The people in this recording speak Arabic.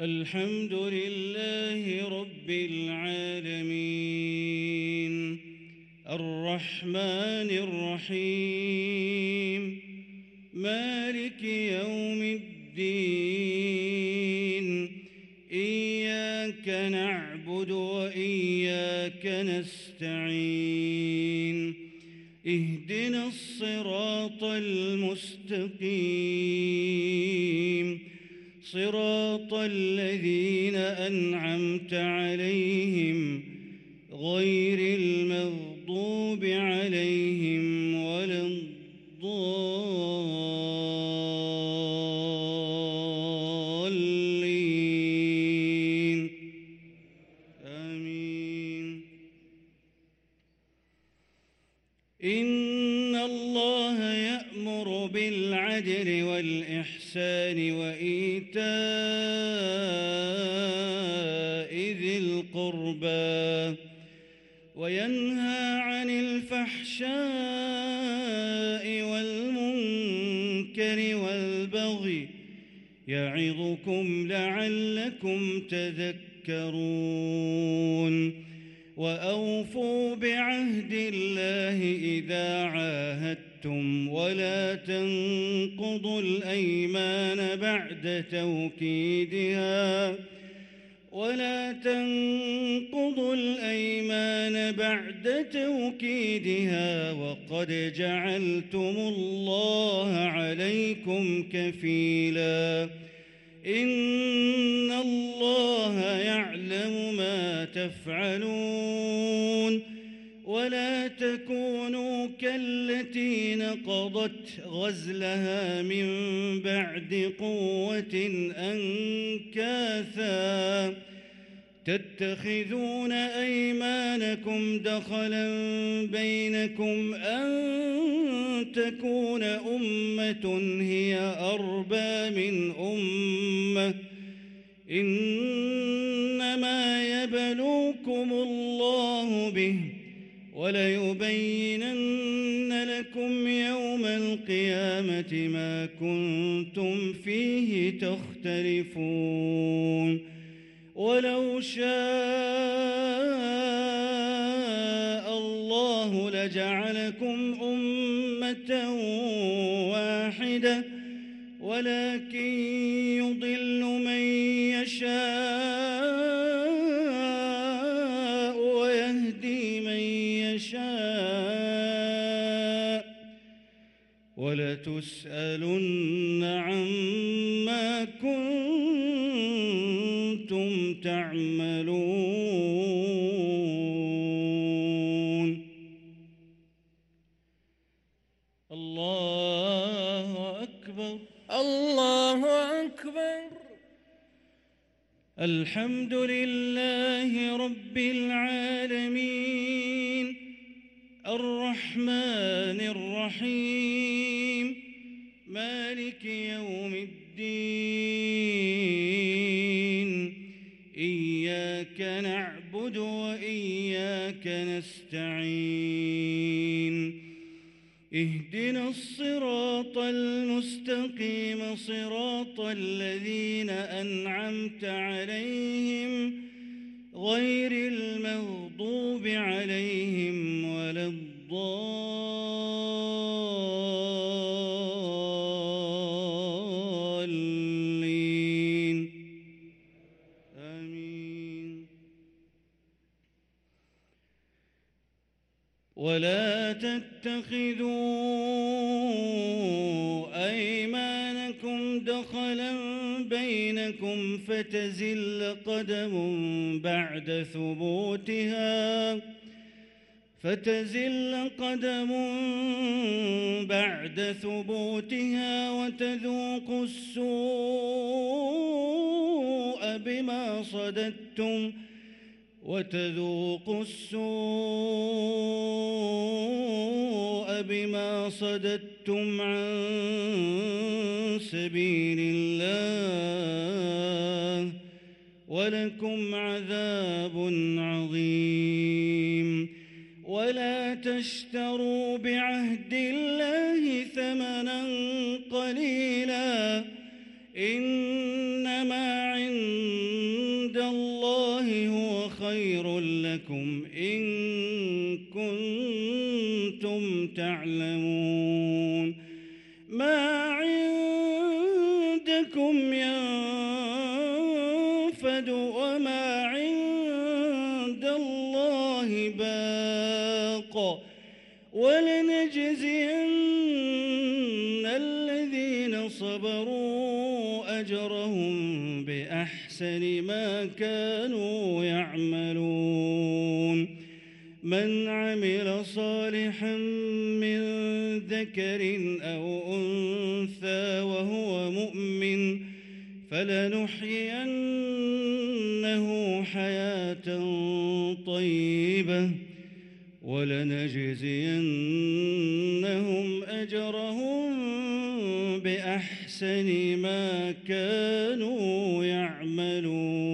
الحمد لله رب العالمين الرحمن الرحيم مالك يوم الدين إياك نعبد وإياك نستعين اهدنا الصراط المستقيم صراط الذين أنعمت عليهم غير المغضوب عليهم ولا الضالين آمين. إن الله يأمر بالعدل والإحسان وإيتاء ذي القربى وينهى عن الفحشاء والمنكر والبغي يعظكم لعلكم تذكرون. وأوفوا بعهد الله إذا عاهدتم ولا تنقضوا الأيمان بعد توكيدها وقد جعلتم الله عليكم كفيلا إن الله يعلم ما تفعلون. ولا تكونوا كالتي نقضت غزلها من بعد قوة أنكاثا تتخذون أيمانكم دخلا بينكم أن تكون أمة هي أربى من أمة إنما يبلوكم الله به وليبينن لكم يوم القيامة ما كنتم فيه تختلفون. ولو شاء الله لجعلكم أمة واحدة ولكن يضل من يشاء ويهدي من يشاء ولتسألن عما كنتم تعملون. الله أكبر الله أكبر. الحمد لله رب العالمين الرحمن الرحيم مالك يوم الدين إياك نعبد وإياك نستعين اهدنا الصراط المستقيم صراط الذين أنعمت عليهم غير المغضوب عليهم ولا الضالين آمين. ولا تتخذوا أيمانكم دخلا بينكم فتزل قدم بعد ثبوتها وتذوقوا السوء بما صددتم عن سبيل الله ولكم عذاب عظيم. ولا تشتروا بعهد الله ثمنا قليلا إنما عند لكم إن كنتم تعلمون ما عندكم ينفد وما عند الله باق ولنجزين الذين صبروا أجرهم بأحسن ما كانوا يعملون من عمل صالحا من ذكر أو أنثى وهو مؤمن فلنحيينه حياة طيبة ولنجزينهم أجرهم بأحسن ما كانوا يعملون